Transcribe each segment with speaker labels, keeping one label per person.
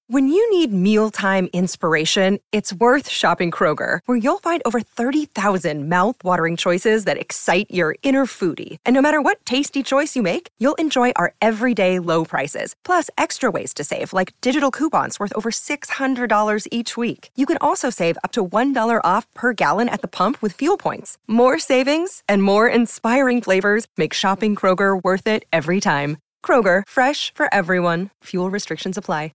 Speaker 1: When you need mealtime inspiration, it's worth shopping Kroger, where you'll find over 30,000 mouth-watering choices that excite your inner foodie. And no matter what tasty choice you make, you'll enjoy our everyday low prices, plus extra ways to save, like digital coupons worth over $600 each week. You can also save up to $1 off per gallon at the pump with fuel points. More savings and more inspiring flavors make shopping Kroger worth it every time. Kroger, fresh for everyone. Fuel restrictions apply.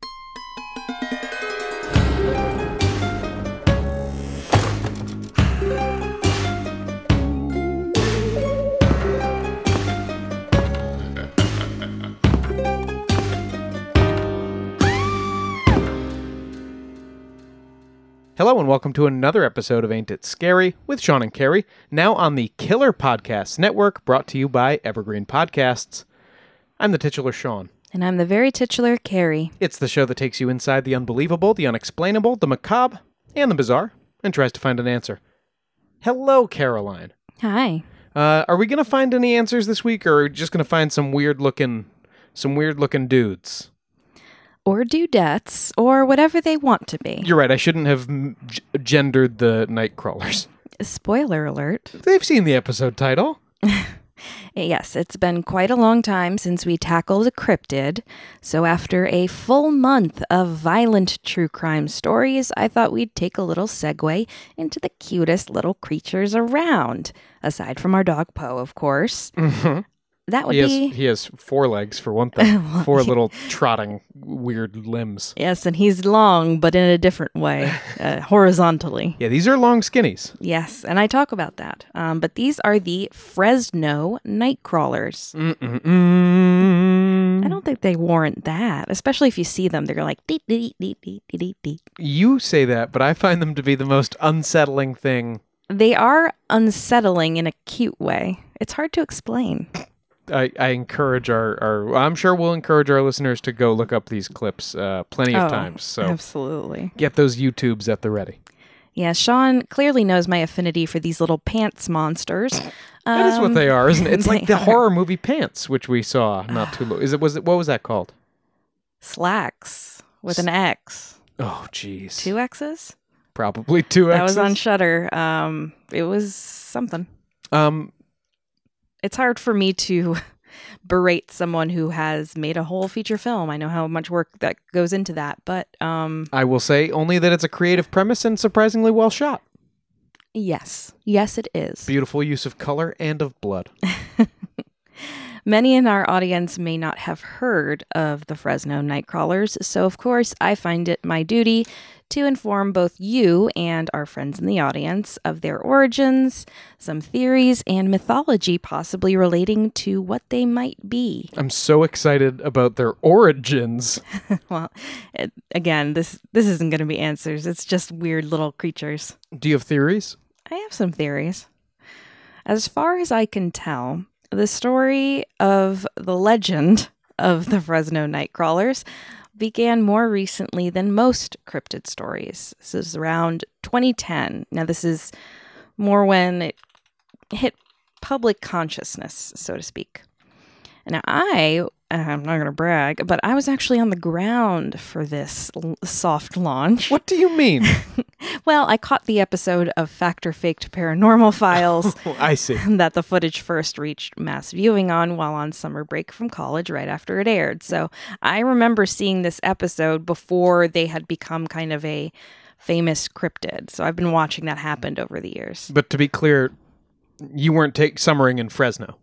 Speaker 2: Hello and welcome to another episode of Ain't It Scary with Sean and Carrie, now on the Killer Podcasts Network, brought to you by Evergreen Podcasts. I'm the titular Sean.
Speaker 3: And I'm the very titular Carrie.
Speaker 2: It's the show that takes you inside the unbelievable, the unexplainable, the macabre, and the bizarre, and tries to find an answer. Hello, Caroline.
Speaker 3: Hi.
Speaker 2: Are we going to find any answers this week, or are we just going to find some weird-looking dudes?
Speaker 3: Or dudettes, or whatever they want to be.
Speaker 2: You're right, I shouldn't have gendered the Nightcrawlers.
Speaker 3: Spoiler alert.
Speaker 2: They've seen the episode title.
Speaker 3: Yes, it's been quite a long time since we tackled a cryptid, so after a full month of violent true crime stories, I thought we'd take a little segue into the cutest little creatures around, aside from our dog Poe, of course.
Speaker 2: Mm-hmm.
Speaker 3: That would
Speaker 2: He has 4 legs, for one thing. 4 little trotting weird limbs.
Speaker 3: Yes, and he's long, but in a different way, horizontally.
Speaker 2: Yeah, these are long skinnies.
Speaker 3: Yes, and I talk about that. But these are the Fresno Nightcrawlers. I don't think they warrant that, especially if you see them. They're like, dee, dee, dee, dee, dee, dee, dee.
Speaker 2: You say that, but I find them to be the most unsettling thing.
Speaker 3: They are unsettling in a cute way. It's hard to explain.
Speaker 2: I encourage I'm sure we'll encourage our listeners to go look up these clips plenty of times. So
Speaker 3: absolutely.
Speaker 2: Get those YouTubes at the ready.
Speaker 3: Yeah, Sean clearly knows my affinity for these little pants monsters.
Speaker 2: That is what they are, isn't it? It's like the horror movie Pants, which we saw not too long. What was that called?
Speaker 3: Slacks with an X.
Speaker 2: Oh, jeez.
Speaker 3: 2 X's?
Speaker 2: Probably 2 X's.
Speaker 3: That was on Shudder. It was something. It's hard for me to berate someone who has made a whole feature film. I know how much work that goes into that, but
Speaker 2: I will say only that it's a creative premise and surprisingly well shot.
Speaker 3: Yes, it is.
Speaker 2: Beautiful use of color and of blood.
Speaker 3: Many in our audience may not have heard of the Fresno Nightcrawlers, so of course I find it my duty to inform both you and our friends in the audience of their origins, some theories, and mythology possibly relating to what they might be.
Speaker 2: I'm so excited about their origins.
Speaker 3: Well, again, this isn't going to be answers. It's just weird little creatures.
Speaker 2: Do you have theories?
Speaker 3: I have some theories. As far as I can tell, the story of the legend of the Fresno Nightcrawlers began more recently than most cryptid stories. This is around 2010. Now, this is more when it hit public consciousness, so to speak. Now, I'm not going to brag, but I was actually on the ground for this soft launch.
Speaker 2: What do you mean?
Speaker 3: Well, I caught the episode of Fact or Faked Paranormal Files.
Speaker 2: I see.
Speaker 3: That the footage first reached mass viewing on while on summer break from college right after it aired. So I remember seeing this episode before they had become kind of a famous cryptid. So I've been watching that happen over the years.
Speaker 2: But to be clear, you weren't summering in Fresno.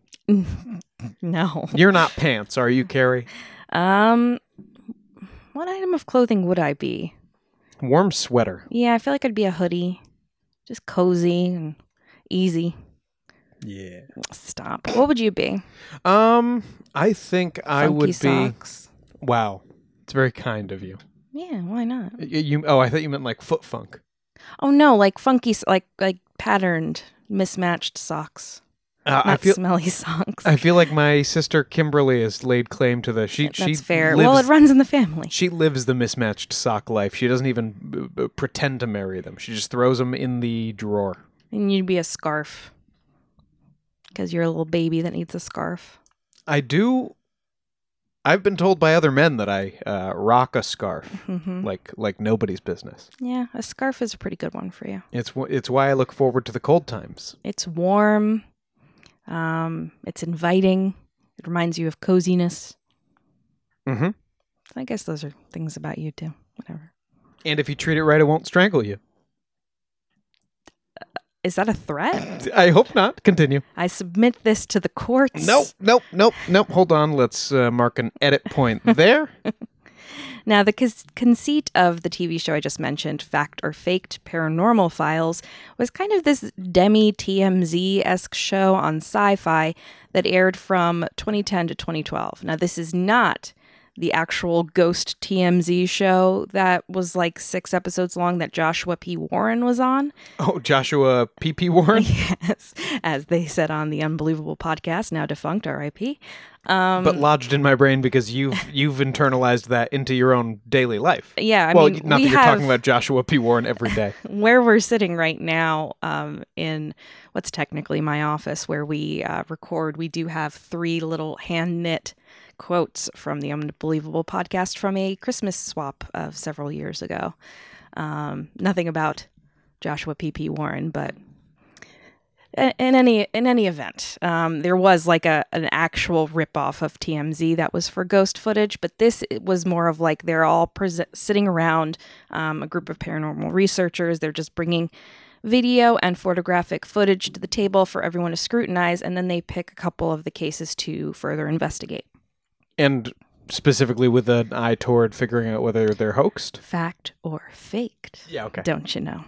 Speaker 3: No.
Speaker 2: You're not Pants, are you, Carrie?
Speaker 3: What item of clothing would I be?
Speaker 2: Warm sweater.
Speaker 3: Yeah, I feel like I'd be a hoodie. Just cozy and easy.
Speaker 2: Yeah.
Speaker 3: Stop. What would you be?
Speaker 2: I think I would be...
Speaker 3: socks.
Speaker 2: Wow. It's very kind of you.
Speaker 3: Yeah, why not?
Speaker 2: I thought you meant like foot funk.
Speaker 3: Oh no, like funky, like patterned, mismatched socks. Not smelly socks.
Speaker 2: I feel like my sister Kimberly has laid claim to the...
Speaker 3: That's fair. Well, it runs in the family.
Speaker 2: She lives the mismatched sock life. She doesn't even pretend to marry them. She just throws them in the drawer.
Speaker 3: And you'd be a scarf. Because you're a little baby that needs a scarf.
Speaker 2: I do I've been told by other men that I rock a scarf like nobody's business.
Speaker 3: Yeah, a scarf is a pretty good one for you.
Speaker 2: It's why I look forward to the cold times.
Speaker 3: It's warm. It's inviting. It reminds you of coziness.
Speaker 2: Mm-hmm.
Speaker 3: I guess those are things about you too. Whatever.
Speaker 2: And if you treat it right, it won't strangle you.
Speaker 3: Is that a threat?
Speaker 2: I hope not. Continue.
Speaker 3: I submit this to the courts.
Speaker 2: Nope. Hold on. Let's mark an edit point there.
Speaker 3: Now, the conceit of the TV show I just mentioned, Fact or Faked Paranormal Files, was kind of this demi-TMZ-esque show on Sci-Fi that aired from 2010 to 2012. Now, this is not the actual ghost TMZ show that was like 6 episodes long that Joshua P. Warren was on.
Speaker 2: Oh, Joshua P. Warren?
Speaker 3: Yes, as they said on the Unbelievable podcast, now defunct, R.I.P.
Speaker 2: But lodged in my brain because you've internalized that into your own daily life.
Speaker 3: Yeah,
Speaker 2: I mean, not that you're talking about Joshua P. Warren every day.
Speaker 3: Where we're sitting right now, in what's technically my office where we record, we do have 3 little hand-knit quotes from the Unbelievable podcast from a Christmas swap of several years ago. Nothing about Joshua P. Warren, but in any event, there was like an actual ripoff of TMZ that was for ghost footage, but this was more of like they're all sitting around, a group of paranormal researchers. They're just bringing video and photographic footage to the table for everyone to scrutinize, and then they pick a couple of the cases to further investigate.
Speaker 2: And specifically with an eye toward figuring out whether they're hoaxed?
Speaker 3: Fact or faked.
Speaker 2: Yeah, okay.
Speaker 3: Don't you know?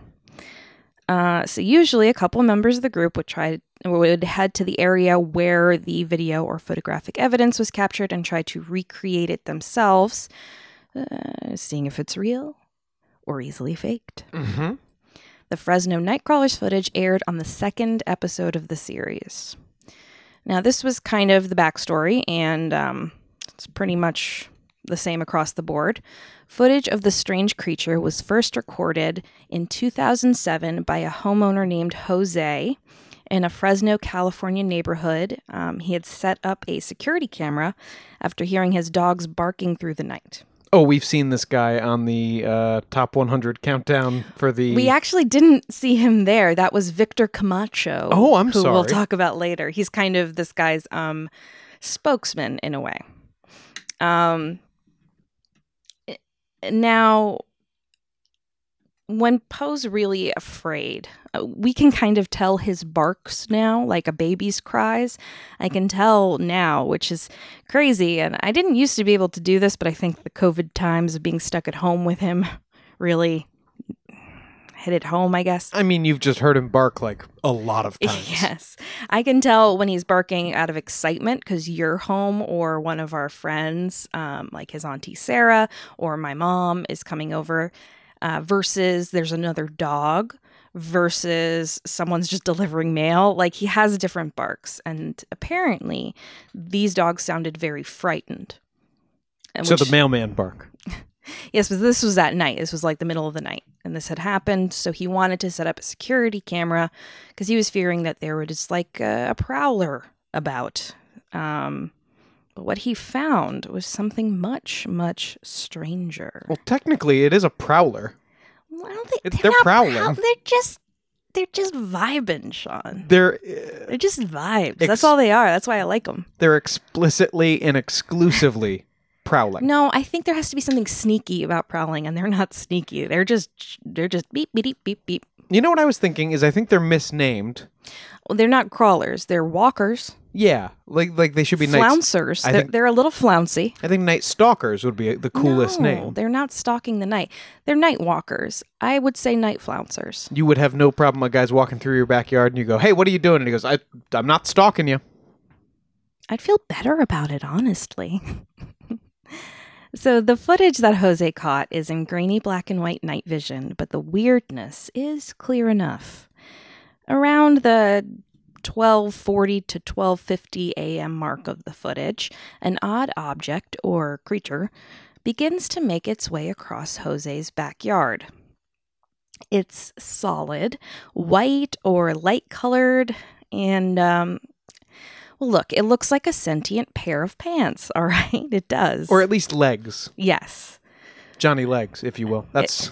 Speaker 3: So usually a couple members of the group would head to the area where the video or photographic evidence was captured and try to recreate it themselves, seeing if it's real or easily faked.
Speaker 2: Mm-hmm.
Speaker 3: The Fresno Nightcrawlers footage aired on the 2nd episode of the series. Now, this was kind of the backstory, and it's pretty much the same across the board. Footage of the strange creature was first recorded in 2007 by a homeowner named Jose in a Fresno, California neighborhood. He had set up a security camera after hearing his dogs barking through the night.
Speaker 2: Oh, we've seen this guy on the top 100 countdown for the...
Speaker 3: We actually didn't see him there. That was Victor Camacho.
Speaker 2: Oh, I'm
Speaker 3: who
Speaker 2: sorry.
Speaker 3: We'll talk about later. He's kind of this guy's spokesman in a way. Now, when Poe's really afraid, we can kind of tell his barks now, like a baby's cries. I can tell now, which is crazy. And I didn't used to be able to do this, but I think the COVID times of being stuck at home with him really hit it home, I guess.
Speaker 2: I mean, you've just heard him bark like a lot of times.
Speaker 3: Yes. I can tell when he's barking out of excitement because you're home or one of our friends, like his Auntie Sarah or my mom is coming over, versus there's another dog, versus someone's just delivering mail. Like, he has different barks. And apparently these dogs sounded very frightened.
Speaker 2: So the mailman bark.
Speaker 3: Yes, but this was at night. This was like the middle of the night. And this had happened. So he wanted to set up a security camera because he was fearing that there was like a prowler about. But what he found was something much, much stranger.
Speaker 2: Well, technically, it is a prowler.
Speaker 3: Well, I don't think
Speaker 2: they're prowling.
Speaker 3: They're just vibing, Sean.
Speaker 2: They're
Speaker 3: just vibes. That's all they are. That's why I like them.
Speaker 2: They're explicitly and exclusively prowling.
Speaker 3: No, I think there has to be something sneaky about prowling, and they're not sneaky. They're just beep, beep, beep, beep.
Speaker 2: You know what I was thinking is I think they're misnamed.
Speaker 3: Well, they're not crawlers. They're walkers.
Speaker 2: Yeah, like they should be
Speaker 3: flouncers. They're a little flouncy.
Speaker 2: I think night stalkers would be the coolest name.
Speaker 3: They're not stalking the night. They're night walkers. I would say night flouncers.
Speaker 2: You would have no problem a guy's walking through your backyard and you go, "Hey, what are you doing?" And he goes, I'm not stalking you."
Speaker 3: I'd feel better about it, honestly. So the footage that Jose caught is in grainy black and white night vision, but the weirdness is clear enough. Around the 12:40 to 12:50 a.m. mark of the footage, an odd object, or creature, begins to make its way across Jose's backyard. It's solid, white or light-colored, and Well, look, it looks like a sentient pair of pants, all right? It does.
Speaker 2: Or at least legs.
Speaker 3: Yes.
Speaker 2: Johnny Legs, if you will. That's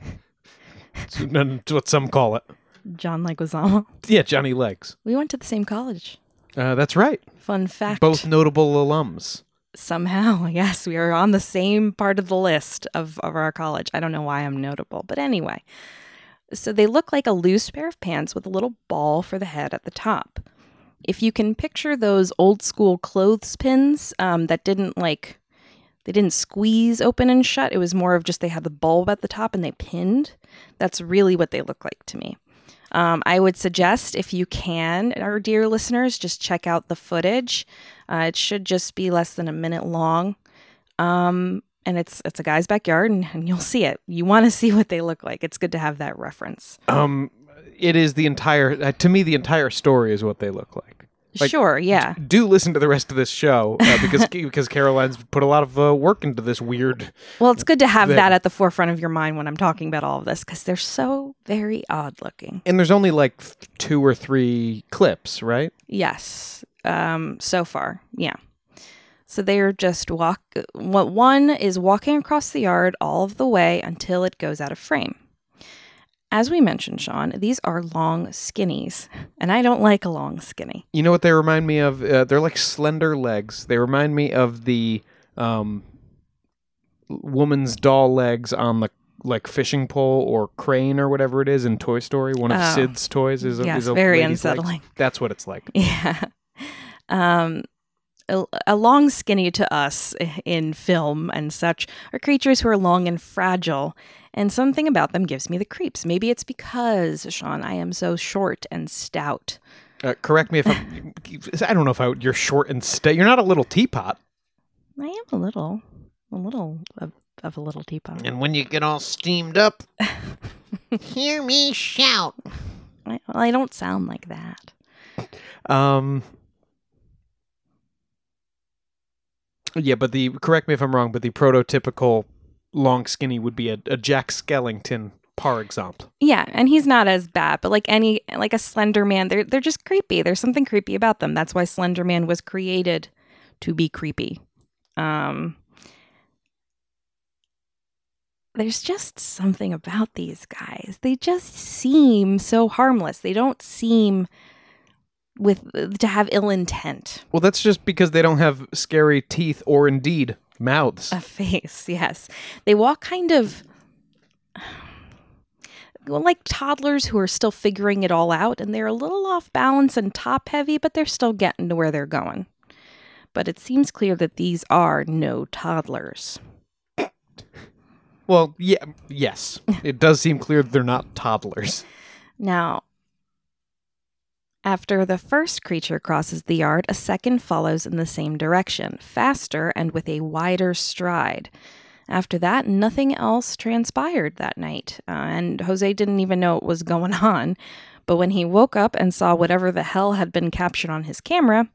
Speaker 2: what some call it.
Speaker 3: John Leguizamo.
Speaker 2: Yeah, Johnny Legs.
Speaker 3: We went to the same college.
Speaker 2: That's right.
Speaker 3: Fun fact.
Speaker 2: Both notable alums.
Speaker 3: Somehow, yes, we are on the same part of the list of our college. I don't know why I'm notable, but anyway. So they look like a loose pair of pants with a little ball for the head at the top. If you can picture those old school clothespins that they didn't squeeze open and shut. It was more of just they had the bulb at the top and they pinned. That's really what they look like to me. I would suggest, if you can, our dear listeners, just check out the footage. It should just be less than a minute long. And it's a guy's backyard, and you'll see it. You want to see what they look like. It's good to have that reference.
Speaker 2: It is the entire, to me, the entire story is what they look like.
Speaker 3: Sure, yeah.
Speaker 2: Do listen to the rest of this show because Caroline's put a lot of work into this weird.
Speaker 3: Well, it's good to have that at the forefront of your mind when I'm talking about all of this because they're so very odd looking.
Speaker 2: And there's only like 2 or 3 clips, right?
Speaker 3: Yes, so far, yeah. So they're just one is walking across the yard all of the way until it goes out of frame. As we mentioned, Sean, these are long skinnies, and I don't like a long skinny.
Speaker 2: You know what they remind me of? They're like slender legs. They remind me of the woman's doll legs on the fishing pole or crane or whatever it is in Toy Story. One of Sid's toys is a
Speaker 3: very
Speaker 2: lady's
Speaker 3: unsettling.
Speaker 2: Legs. That's what it's like.
Speaker 3: Yeah. A long skinny to us in film and such are creatures who are long and fragile, and something about them gives me the creeps. Maybe it's because, Sean, I am so short and stout.
Speaker 2: Correct me if I don't know if you're short and stout. You're not a little teapot. I
Speaker 3: am a little of a little teapot.
Speaker 2: And when you get all steamed up, hear me shout.
Speaker 3: I don't sound like that.
Speaker 2: Yeah, but correct me if I'm wrong, but the prototypical long skinny would be a Jack Skellington, par exemple.
Speaker 3: Yeah, and he's not as bad, but like a Slender Man, they're just creepy. There's something creepy about them. That's why Slender Man was created to be creepy. There's just something about these guys. They just seem so harmless. They don't seem to have ill intent.
Speaker 2: Well, that's just because they don't have scary teeth or indeed mouths.
Speaker 3: A face, yes. They walk kind of like toddlers who are still figuring it all out, and they're a little off balance and top heavy, but they're still getting to where they're going. But it seems clear that these are no toddlers.
Speaker 2: Well, yeah, yes. It does seem clear that they're not toddlers.
Speaker 3: Now, after the first creature crosses the yard, a second follows in the same direction, faster and with a wider stride. After that, nothing else transpired that night, and Jose didn't even know what was going on. But when he woke up and saw whatever the hell had been captured on his camera,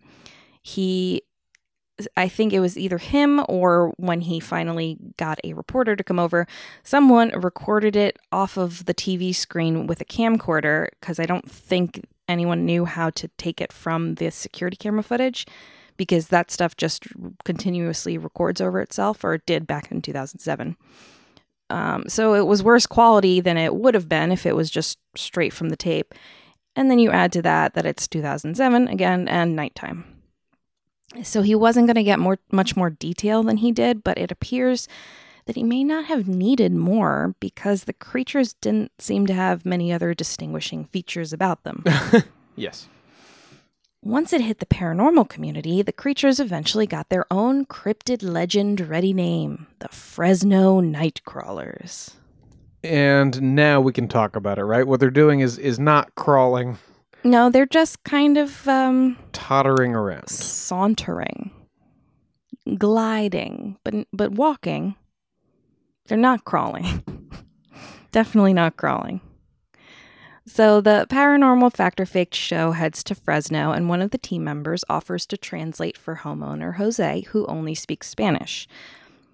Speaker 3: I think it was either him or when he finally got a reporter to come over, someone recorded it off of the TV screen with a camcorder, because I don't think anyone knew how to take it from the security camera footage, because that stuff just continuously records over itself, or it did back in 2007. So it was worse quality than it would have been if it was just straight from the tape. And then you add to that it's 2007 again and nighttime. So he wasn't going to get much more detail than he did, but it appears that he may not have needed more because the creatures didn't seem to have many other distinguishing features about them.
Speaker 2: Yes.
Speaker 3: Once it hit the paranormal community, the creatures eventually got their own cryptid legend-ready name, the Fresno Nightcrawlers.
Speaker 2: And now we can talk about it, right? What they're doing is not crawling.
Speaker 3: No, they're just kind of
Speaker 2: tottering around,
Speaker 3: sauntering, gliding, but walking. They're not crawling. Definitely not crawling. So the Paranormal Factor Faked show heads to Fresno, and one of the team members offers to translate for homeowner Jose, who only speaks Spanish.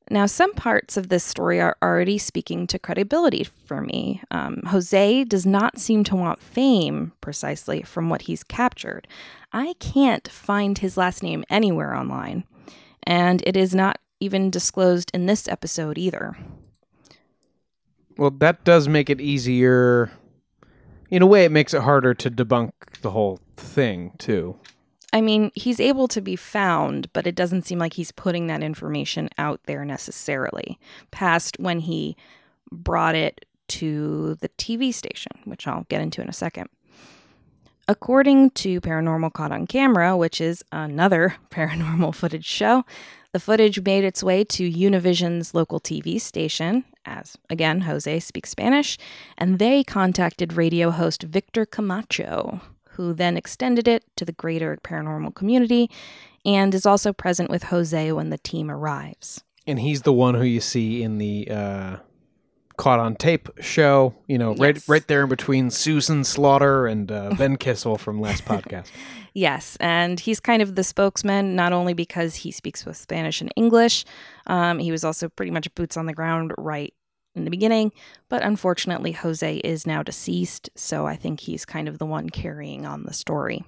Speaker 3: Now, some parts of this story are already speaking to credibility for me. Jose does not seem to want fame precisely from what he's captured. I can't find his last name anywhere online, and it is not even disclosed in this episode either.
Speaker 2: Well, that does make it easier. In a way, it makes it harder to debunk the whole thing, too.
Speaker 3: I mean, he's able to be found, but it doesn't seem like he's putting that information out there necessarily, past when he brought it to the TV station, which I'll get into in a second. According to Paranormal Caught on Camera, which is another paranormal footage show, the footage made its way to Univision's local TV station, as, again, Jose speaks Spanish, and they contacted radio host Victor Camacho, who then extended it to the greater paranormal community and is also present with Jose when the team arrives.
Speaker 2: And he's the one who you see in the Caught on Tape show,
Speaker 3: Yes.
Speaker 2: right there in between Susan Slaughter and Ben Kissel from last podcast.
Speaker 3: Yes, and he's kind of the spokesman, not only because he speaks both Spanish and English. He was also pretty much boots on the ground right in the beginning, but unfortunately Jose is now deceased, so I think he's kind of the one carrying on the story.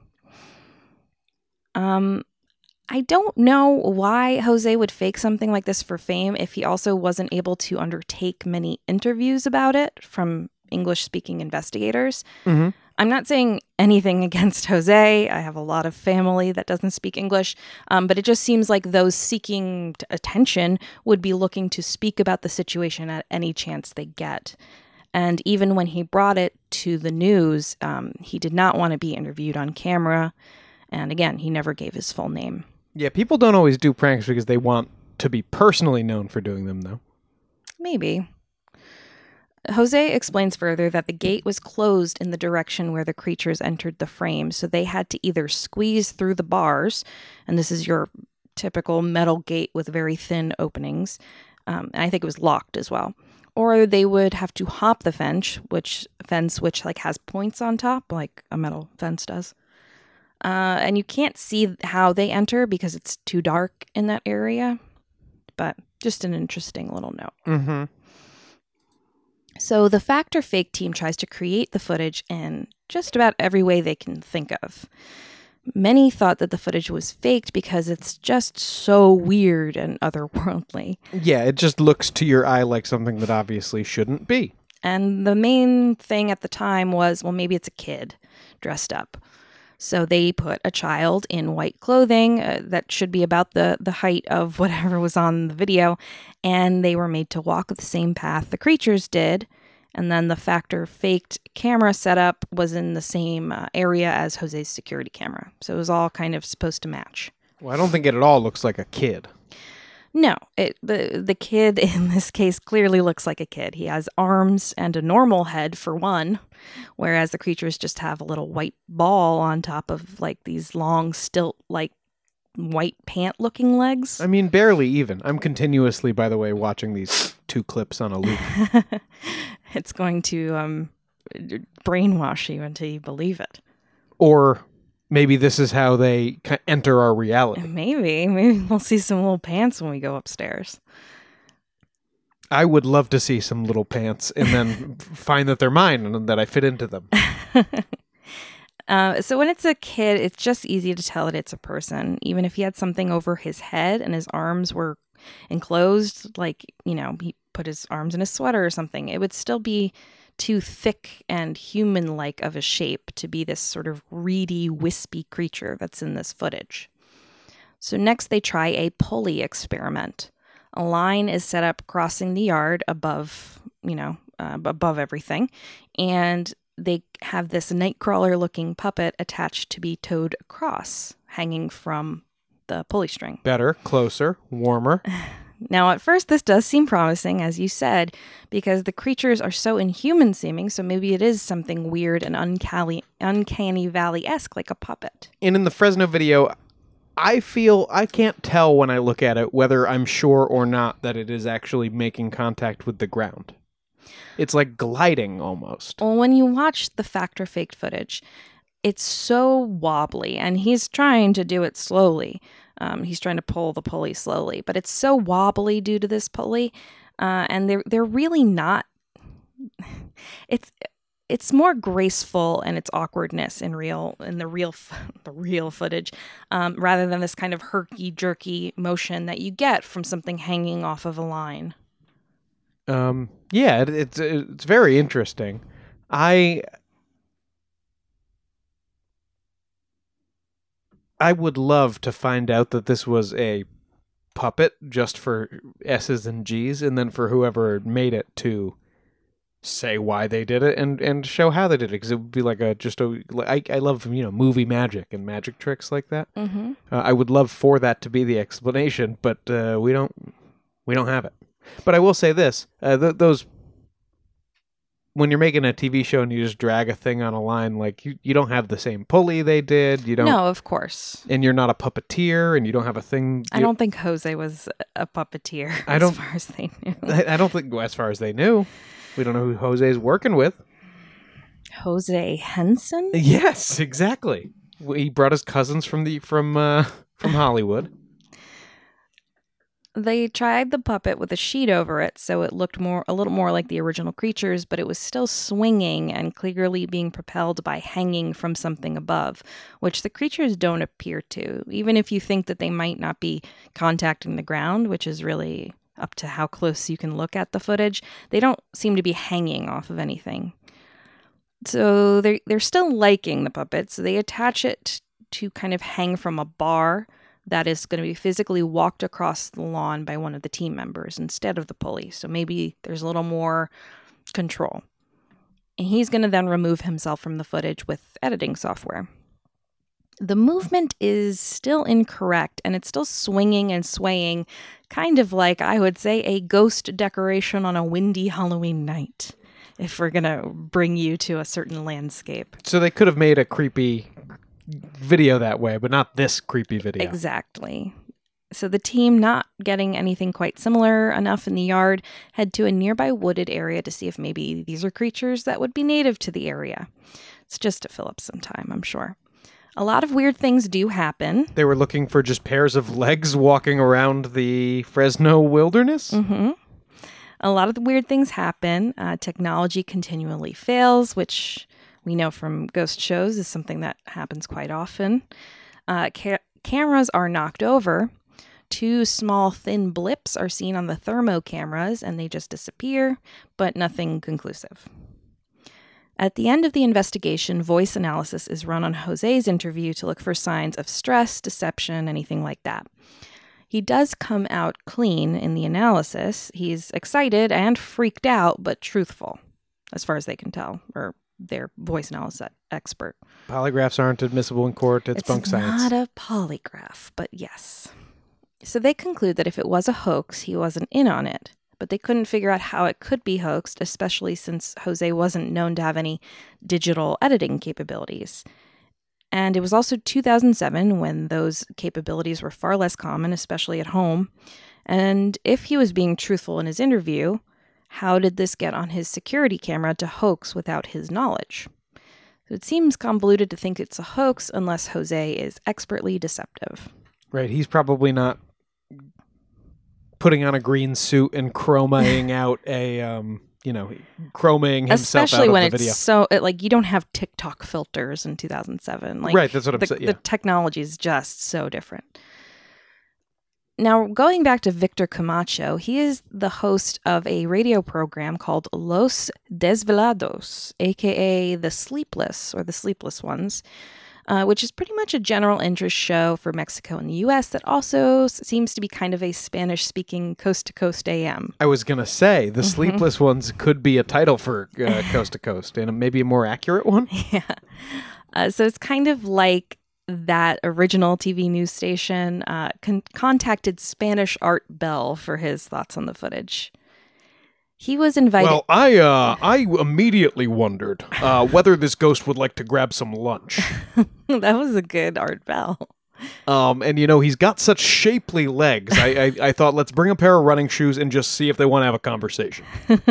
Speaker 3: I don't know why Jose would fake something like this for fame if he also wasn't able to undertake many interviews about it from English-speaking investigators.
Speaker 2: Mm-hmm.
Speaker 3: I'm not saying anything against Jose. I have a lot of family that doesn't speak English, but it just seems like those seeking attention would be looking to speak about the situation at any chance they get. And even when he brought it to the news, he did not want to be interviewed on camera. And again, he never gave his full name.
Speaker 2: Yeah, people don't always do pranks because they want to be personally known for doing them, though.
Speaker 3: Maybe. Jose explains further that the gate was closed in the direction where the creatures entered the frame, so they had to either squeeze through the bars, and this is your typical metal gate with very thin openings, and I think it was locked as well, or they would have to hop the fence, which like has points on top, like a metal fence does. And you can't see how they enter because it's too dark in that area, but just an interesting little note.
Speaker 2: Mm-hmm.
Speaker 3: So the Fact or Fake team tries to create the footage in just about every way they can think of. Many thought that the footage was faked because it's just so weird and otherworldly.
Speaker 2: Yeah, it just looks to your eye like something that obviously shouldn't be.
Speaker 3: And the main thing at the time was, well, maybe it's a kid dressed up. So they put a child in white clothing that should be about the height of whatever was on the video, and they were made to walk the same path the creatures did. And then the Fact or Faked camera setup was in the same area as Jose's security camera. So it was all kind of supposed to match.
Speaker 2: Well, I don't think it at all looks like a kid.
Speaker 3: No, the kid in this case clearly looks like a kid. He has arms and a normal head for one, whereas the creatures just have a little white ball on top of like these long stilt-like white pant-looking legs.
Speaker 2: I mean, barely even. I'm continuously, by the way, watching these two clips on a loop.
Speaker 3: It's going to brainwash you until you believe it.
Speaker 2: Or maybe this is how they enter our reality.
Speaker 3: Maybe we'll see some little pants when we go upstairs.
Speaker 2: I would love to see some little pants and then find that they're mine and that I fit into them.
Speaker 3: So when it's a kid, it's just easy to tell that it's a person. Even if he had something over his head and his arms were enclosed, like, he put his arms in a sweater or something, it would still be too thick and human-like of a shape to be this sort of reedy, wispy creature that's in this footage. So next they try a pulley experiment. A line is set up crossing the yard above, above everything, and they have this nightcrawler-looking puppet attached to be towed across, hanging from the pulley string.
Speaker 2: Better, closer, warmer.
Speaker 3: Now, at first, this does seem promising, as you said, because the creatures are so inhuman seeming, so maybe it is something weird and uncanny valley-esque, like a puppet.
Speaker 2: And in the Fresno video, I can't tell when I look at it whether I'm sure or not that it is actually making contact with the ground. It's like gliding almost.
Speaker 3: Well, when you watch the Fact or Faked footage, it's so wobbly, and he's trying to do it slowly. He's trying to pull the pulley slowly, but it's so wobbly due to this pulley, and they're really not. It's more graceful in its awkwardness in the real footage, rather than this kind of herky jerky motion that you get from something hanging off of a line.
Speaker 2: Yeah, it's very interesting. I would love to find out that this was a puppet just for S's and G's, and then for whoever made it to say why they did it and show how they did it, because it would be like I love movie magic and magic tricks like that.
Speaker 3: Mm-hmm.
Speaker 2: I would love for that to be the explanation, but we don't have it. But I will say this: those when you're making a TV show and you just drag a thing on a line, like you don't have the same pulley they did. You don't.
Speaker 3: No, of course.
Speaker 2: And you're not a puppeteer, and you don't have a thing.
Speaker 3: I don't think Jose was a puppeteer. As far as they knew.
Speaker 2: I don't think as far as they knew. We don't know who Jose is working with.
Speaker 3: Jose Henson?
Speaker 2: Yes, exactly. He brought his cousins from Hollywood.
Speaker 3: They tried the puppet with a sheet over it, so it looked a little more like the original creatures, but it was still swinging and clearly being propelled by hanging from something above, which the creatures don't appear to, even if you think that they might not be contacting the ground, which is really up to how close you can look at the footage. They don't seem to be hanging off of anything. So they're still liking the puppet, so they attach it to kind of hang from a bar that is going to be physically walked across the lawn by one of the team members instead of the pulley. So maybe there's a little more control. And he's going to then remove himself from the footage with editing software. The movement is still incorrect, and it's still swinging and swaying, kind of like, I would say, a ghost decoration on a windy Halloween night, if we're going to bring you to a certain landscape.
Speaker 2: So they could have made a creepy video that way, but not this creepy video.
Speaker 3: Exactly. So the team, not getting anything quite similar enough in the yard, head to a nearby wooded area to see if maybe these are creatures that would be native to the area. It's just to fill up some time, I'm sure. A lot of weird things do happen.
Speaker 2: They were looking for just pairs of legs walking around the Fresno wilderness?
Speaker 3: Mm-hmm. A lot of the weird things happen. Technology continually fails, which we know from ghost shows is something that happens quite often. Cameras are knocked over. 2 small, thin blips are seen on the thermo cameras, and they just disappear, but nothing conclusive. At the end of the investigation, voice analysis is run on Jose's interview to look for signs of stress, deception, anything like that. He does come out clean in the analysis. He's excited and freaked out, but truthful, as far as they can tell, or their voice analysis expert.
Speaker 2: Polygraphs aren't admissible in court. It's bunk science.
Speaker 3: It's not a polygraph, but yes. So they conclude that if it was a hoax, he wasn't in on it. But they couldn't figure out how it could be hoaxed, especially since Jose wasn't known to have any digital editing capabilities. And it was also 2007 when those capabilities were far less common, especially at home. And if he was being truthful in his interview, how did this get on his security camera to hoax without his knowledge? So it seems convoluted to think it's a hoax unless Jose is expertly deceptive.
Speaker 2: Right, he's probably not putting on a green suit and chromaing out a, chromaing himself
Speaker 3: especially
Speaker 2: out
Speaker 3: when
Speaker 2: of the video.
Speaker 3: It's so, you don't have TikTok filters in 2007.
Speaker 2: Right, that's what I'm saying. Yeah.
Speaker 3: The technology is just so different. Now, going back to Victor Camacho, he is the host of a radio program called Los Desvelados, a.k.a. The Sleepless, or The Sleepless Ones, which is pretty much a general interest show for Mexico and the U.S. that also seems to be kind of a Spanish-speaking coast-to-coast AM.
Speaker 2: I was going to say, The Sleepless Ones could be a title for Coast to Coast, and maybe a more accurate one.
Speaker 3: Yeah. So it's kind of like that original TV news station contacted Spanish Art Bell for his thoughts on the footage. He was invited...
Speaker 2: Well, I immediately wondered whether this ghost would like to grab some lunch.
Speaker 3: That was a good Art Bell.
Speaker 2: And he's got such shapely legs. I thought, let's bring a pair of running shoes and just see if they want to have a conversation.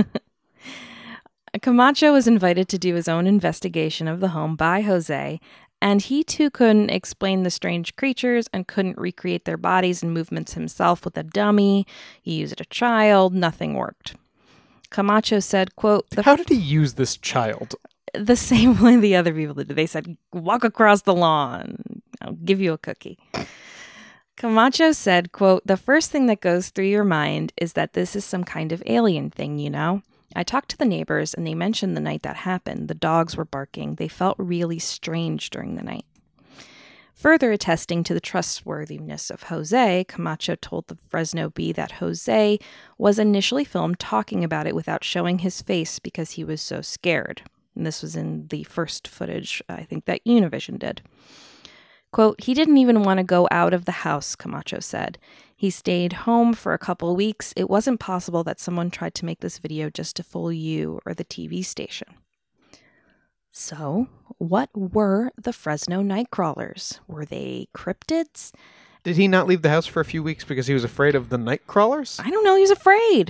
Speaker 3: Camacho was invited to do his own investigation of the home by Jose, And he too couldn't explain the strange creatures and couldn't recreate their bodies and movements himself with a dummy. He used a child. Nothing worked. Camacho said, quote,
Speaker 2: How did he use this child?
Speaker 3: The same way the other people did. They said, walk across the lawn. I'll give you a cookie. Camacho said, quote, the first thing that goes through your mind is that this is some kind of alien thing, you know? I talked to the neighbors and they mentioned the night that happened. The dogs were barking. They felt really strange during the night. Further attesting to the trustworthiness of Jose, Camacho told the Fresno Bee that Jose was initially filmed talking about it without showing his face because he was so scared. And this was in the first footage, I think, that Univision did. Quote, he didn't even want to go out of the house, Camacho said. He stayed home for a couple weeks. It wasn't possible that someone tried to make this video just to fool you or the TV station. So, what were the Fresno Nightcrawlers? Were they cryptids?
Speaker 2: Did he not leave the house for a few weeks because he was afraid of the Nightcrawlers?
Speaker 3: I don't know. He was afraid.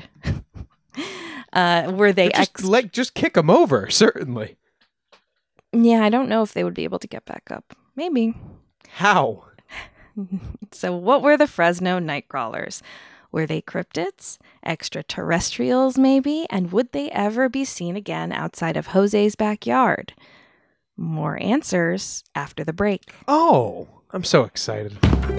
Speaker 3: Were they
Speaker 2: just kick him over, certainly.
Speaker 3: Yeah, I don't know if they would be able to get back up. Maybe.
Speaker 2: How?
Speaker 3: So what were the Fresno Nightcrawlers? Were they cryptids? Extraterrestrials, maybe? And would they ever be seen again outside of Jose's backyard? More answers after the break.
Speaker 2: Oh, I'm so excited.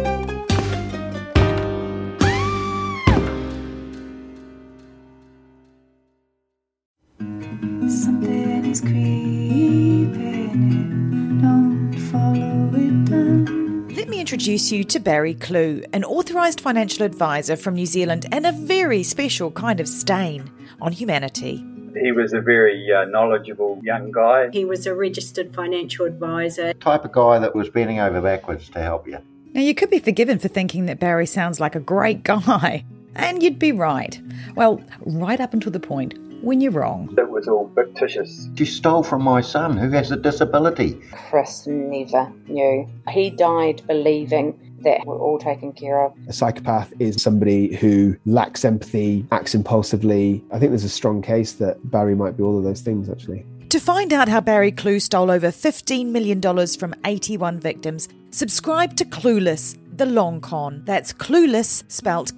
Speaker 4: Something is creeping in. Don't follow it down.
Speaker 5: Let me introduce you to Barry Clew, an authorised financial advisor from New Zealand and a very special kind of stain on humanity.
Speaker 6: He was a very knowledgeable young guy.
Speaker 7: He was a registered financial advisor.
Speaker 8: Type of guy that was bending over backwards to help you.
Speaker 5: Now, you could be forgiven for thinking that Barry sounds like a great guy, and you'd be right. Well, right up until the point when you're wrong.
Speaker 6: It was all fictitious.
Speaker 8: You stole from my son who has a disability.
Speaker 9: Chris never knew. He died believing that we're all taken care of.
Speaker 10: A psychopath is somebody who lacks empathy, acts impulsively. I think there's a strong case that Barry might be all of those things, actually.
Speaker 5: To find out how Barry Clew stole over $15 million from 81 victims, subscribe to Clueless, The Long Con. That's Clueless, spelt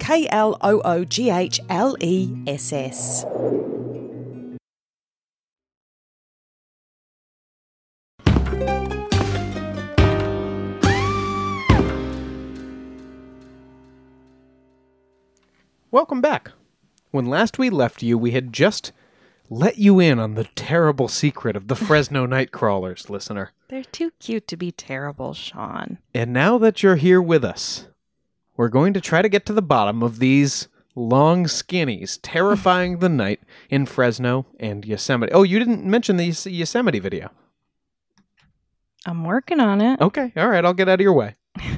Speaker 5: Klooghless.
Speaker 2: Welcome back. When last we left you, we had just let you in on the terrible secret of the Fresno Nightcrawlers, listener.
Speaker 3: They're too cute to be terrible, Sean.
Speaker 2: And now that you're here with us, we're going to try to get to the bottom of these long skinnies terrifying the night in Fresno and Yosemite. Oh, you didn't mention the Yosemite video.
Speaker 3: I'm working on it.
Speaker 2: Okay, all right, I'll get out of your way.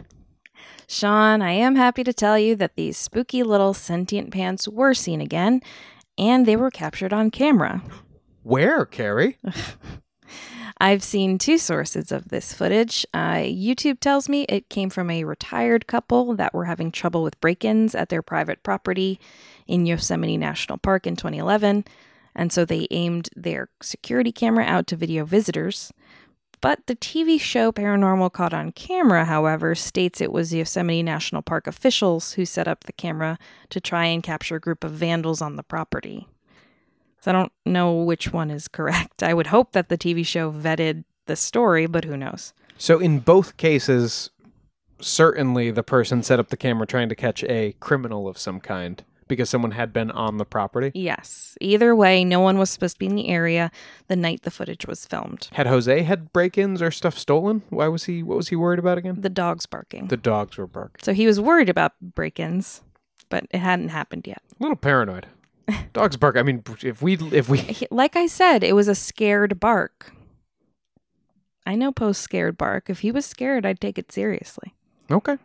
Speaker 3: Sean, I am happy to tell you that these spooky little sentient pants were seen again, and they were captured on camera.
Speaker 2: Where, Carrie?
Speaker 3: I've seen two sources of this footage. YouTube tells me it came from a retired couple that were having trouble with break-ins at their private property in Yosemite National Park in 2011, and so they aimed their security camera out to video visitors. But the TV show Paranormal Caught on Camera, however, states it was Yosemite National Park officials who set up the camera to try and capture a group of vandals on the property. So I don't know which one is correct. I would hope that the TV show vetted the story, but who knows?
Speaker 2: So in both cases, certainly the person set up the camera trying to catch a criminal of some kind, because someone had been on the property?
Speaker 3: Yes. Either way, no one was supposed to be in the area the night the footage was filmed.
Speaker 2: Had Jose had break-ins or stuff stolen? What was he worried about again?
Speaker 3: The dogs barking.
Speaker 2: The dogs were barking.
Speaker 3: So he was worried about break-ins, but it hadn't happened yet.
Speaker 2: A little paranoid. Dogs bark. I mean, if we
Speaker 3: like I said, it was a scared bark. I know Poe's scared bark. If he was scared, I'd take it seriously.
Speaker 2: Okay.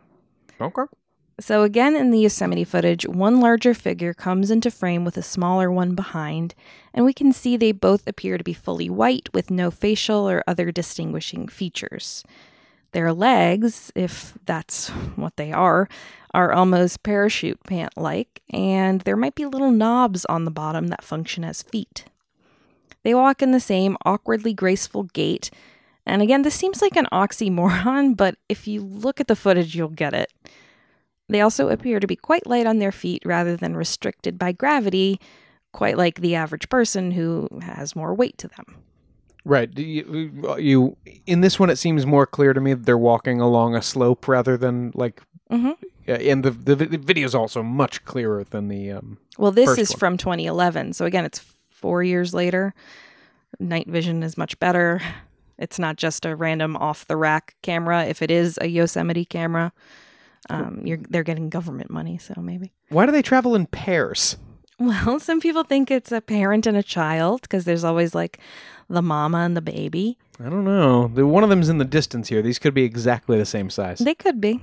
Speaker 3: So again, in the Yosemite footage, one larger figure comes into frame with a smaller one behind, and we can see they both appear to be fully white with no facial or other distinguishing features. Their legs, if that's what they are almost parachute pant-like, and there might be little knobs on the bottom that function as feet. They walk in the same awkwardly graceful gait, And again, this seems like an oxymoron, but if you look at the footage, you'll get it. They also appear to be quite light on their feet rather than restricted by gravity, quite like the average person who has more weight to them.
Speaker 2: Right. You in this one, it seems more clear to me that they're walking along a slope rather than like.
Speaker 3: Mm-hmm.
Speaker 2: And the video is also much clearer than the.
Speaker 3: Well, this
Speaker 2: first
Speaker 3: is
Speaker 2: one.
Speaker 3: from 2011, so again, it's 4 years later. Night vision is much better. It's not just a random off the rack camera. If it is a Yosemite camera, they're getting government money, so maybe.
Speaker 2: Why do they travel in pairs?
Speaker 3: Well, some people think it's a parent and a child because there's always like the mama and the baby.
Speaker 2: I don't know. One of them's in the distance here. These could be exactly the same size.
Speaker 3: They could be.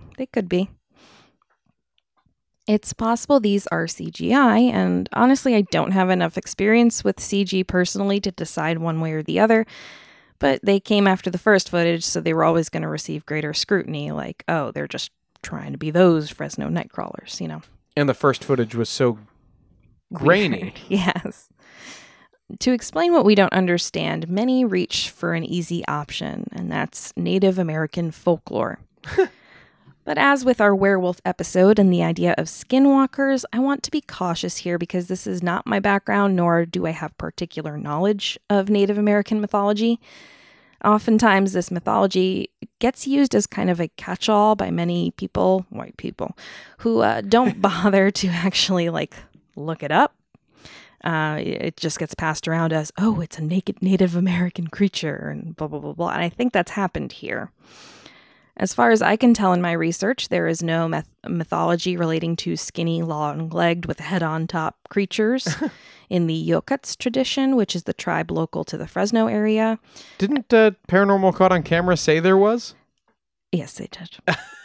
Speaker 3: It's possible these are CGI, and honestly, I don't have enough experience with CG personally to decide one way or the other, but they came after the first footage, so they were always going to receive greater scrutiny, like, oh, they're just trying to be those Fresno Nightcrawlers, you know.
Speaker 2: And the first footage was so grainy.
Speaker 3: Weird. Yes. To explain what we don't understand, many reach for an easy option, and that's Native American folklore. But as with our werewolf episode and the idea of skinwalkers, I want to be cautious here because this is not my background, nor do I have particular knowledge of Native American mythology. Oftentimes, this mythology gets used as kind of a catch-all by many people, white people, who don't bother to actually, look it up. It just gets passed around as, oh, it's a naked Native American creature, and blah, blah, blah, blah. And I think that's happened here. As far as I can tell in my research, there is no mythology relating to skinny, long-legged with head-on-top creatures in the Yokuts tradition, which is the tribe local to the Fresno area.
Speaker 2: Didn't Paranormal Caught on Camera say there was?
Speaker 3: Yes, they did.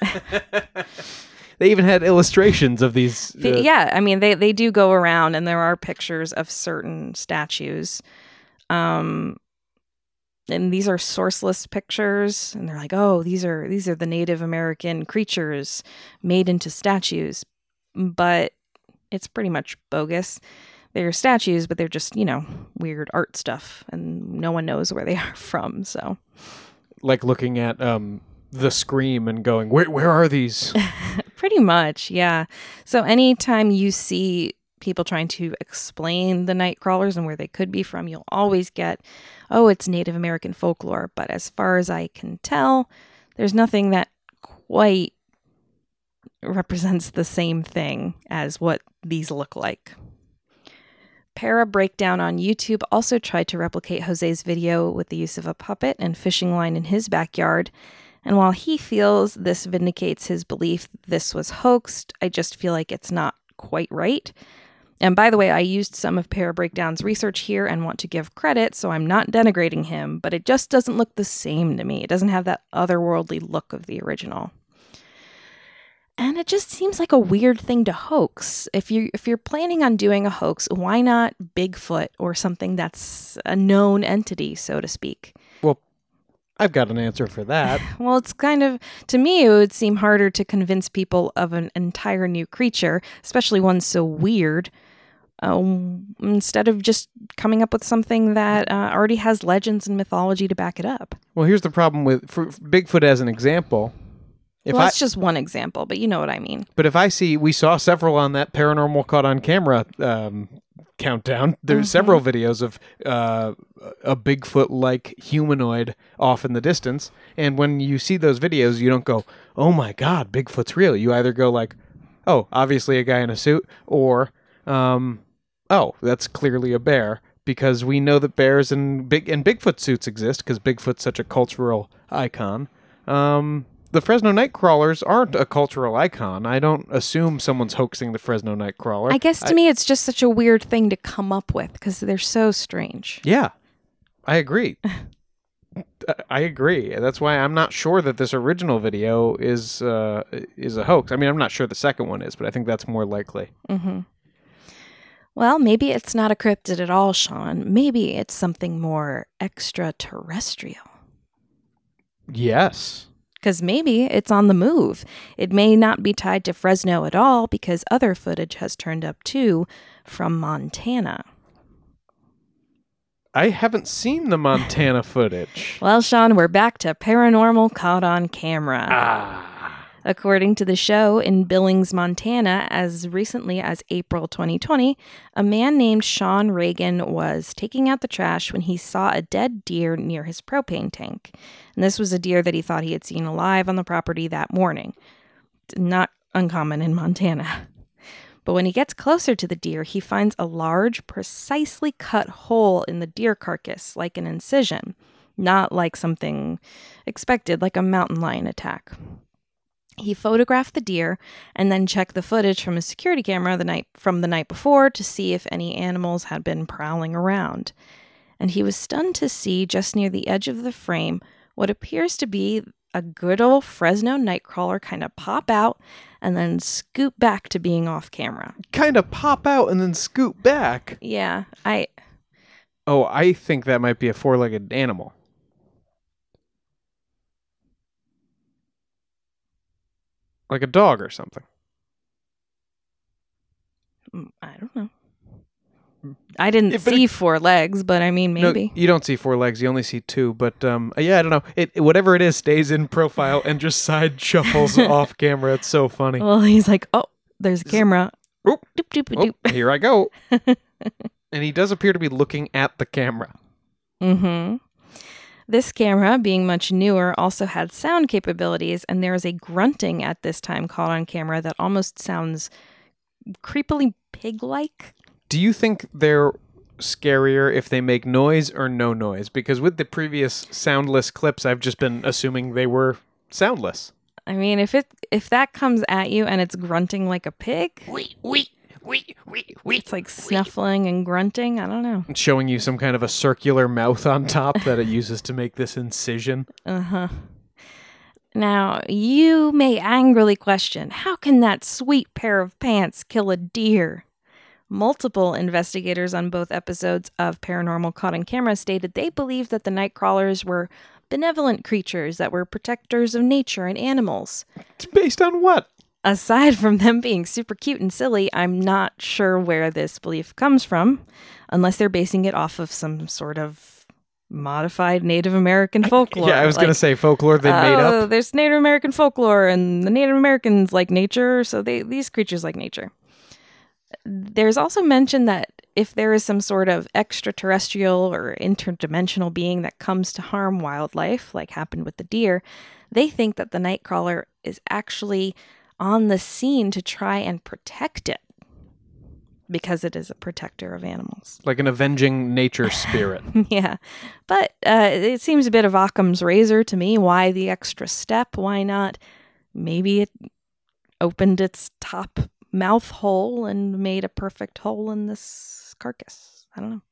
Speaker 2: They even had illustrations of these.
Speaker 3: Yeah, I mean, they do go around, and there are pictures of certain statues. And these are sourceless pictures, and they're like, oh, these are the Native American creatures made into statues. But it's pretty much bogus. They're statues, but they're just, weird art stuff, and no one knows where they are from, so.
Speaker 2: Like looking at The Scream and going, where are these?
Speaker 3: Pretty much, yeah. So anytime you see people trying to explain the Nightcrawlers and where they could be from, you'll always get, oh, it's Native American folklore. But as far as I can tell, there's nothing that quite represents the same thing as what these look like. Para Breakdown on YouTube also tried to replicate Jose's video with the use of a puppet and fishing line in his backyard. And while he feels this vindicates his belief this was hoaxed, I just feel like it's not quite right. And by the way, I used some of Para Breakdown's research here and want to give credit, so I'm not denigrating him, but it just doesn't look the same to me. It doesn't have that otherworldly look of the original. And it just seems like a weird thing to hoax. If you're planning on doing a hoax, why not Bigfoot or something that's a known entity, so to speak?
Speaker 2: Well, I've got an answer for that.
Speaker 3: Well, it's kind of, to me, it would seem harder to convince people of an entire new creature, especially one so weird, instead of just coming up with something that already has legends and mythology to back it up.
Speaker 2: Well, here's the problem for Bigfoot as an example.
Speaker 3: That's just one example, but you know what I mean.
Speaker 2: But if we saw several on that Paranormal Caught on Camera countdown. There's several videos of a Bigfoot-like humanoid off in the distance. And when you see those videos, you don't go, oh my God, Bigfoot's real. You either go like, oh, obviously a guy in a suit, or, oh, that's clearly a bear. Because we know that bears and Bigfoot suits exist, because Bigfoot's such a cultural icon. The Fresno Nightcrawlers aren't a cultural icon. I don't assume someone's hoaxing the Fresno Nightcrawler.
Speaker 3: I guess to me it's just such a weird thing to come up with because they're so strange.
Speaker 2: Yeah, I agree. I agree. That's why I'm not sure that this original video is a hoax. I mean, I'm not sure the second one is, but I think that's more likely.
Speaker 3: Mm-hmm. Well, maybe it's not a cryptid at all, Sean. Maybe it's something more extraterrestrial.
Speaker 2: Yes.
Speaker 3: Because maybe it's on the move. It may not be tied to Fresno at all because other footage has turned up too from Montana.
Speaker 2: I haven't seen the Montana footage.
Speaker 3: Well, Sean, we're back to paranormal caught on camera. According to the show, in Billings, Montana, as recently as April 2020, a man named Sean Reagan was taking out the trash when he saw a dead deer near his propane tank. And this was a deer that he thought he had seen alive on the property that morning. Not uncommon in Montana. But when he gets closer to the deer, he finds a large, precisely cut hole in the deer carcass, like an incision, not like something expected, like a mountain lion attack. He photographed the deer and then checked the footage from a security camera the night before to see if any animals had been prowling around. And he was stunned to see, just near the edge of the frame, what appears to be a good old Fresno nightcrawler kind of pop out and then scoot back to being off camera.
Speaker 2: Kind of pop out and then scoot back?
Speaker 3: Yeah,
Speaker 2: I think that might be a four-legged animal. Like a dog or something.
Speaker 3: I don't know. I didn't see four legs, but I mean, maybe.
Speaker 2: No, you don't see four legs. You only see two. But yeah, I don't know. Whatever it is stays in profile and just side shuffles off camera. It's so funny.
Speaker 3: Well, he's like, oh, there's a camera.
Speaker 2: Oop,
Speaker 3: doop, doop, doop.
Speaker 2: Here I go. And he does appear to be looking at the camera.
Speaker 3: Mm-hmm. This camera, being much newer, also had sound capabilities, and there is a grunting at this time caught on camera that almost sounds creepily pig-like.
Speaker 2: Do you think they're scarier if they make noise or no noise? Because with the previous soundless clips, I've just been assuming they were soundless.
Speaker 3: I mean, if that comes at you and it's grunting like a pig, it's like snuffling and grunting. I don't know.
Speaker 2: It's showing you some kind of a circular mouth on top that it uses to make this incision.
Speaker 3: Uh-huh. Now, you may angrily question, how can that sweet pair of pants kill a deer? Multiple investigators on both episodes of Paranormal Caught on Camera stated they believed that the Nightcrawlers were benevolent creatures that were protectors of nature and animals.
Speaker 2: It's based on what?
Speaker 3: Aside from them being super cute and silly, I'm not sure where this belief comes from, unless they're basing it off of some sort of modified Native American folklore.
Speaker 2: Yeah, I was going to say folklore they made up.
Speaker 3: There's Native American folklore, and the Native Americans like nature, so these creatures like nature. There's also mention that if there is some sort of extraterrestrial or interdimensional being that comes to harm wildlife, like happened with the deer, they think that the Nightcrawler is actually on the scene to try and protect it, because it is a protector of animals.
Speaker 2: Like an avenging nature spirit.
Speaker 3: Yeah. But it seems a bit of Occam's razor to me. Why the extra step? Why not? Maybe it opened its top mouth hole and made a perfect hole in this carcass. I don't know.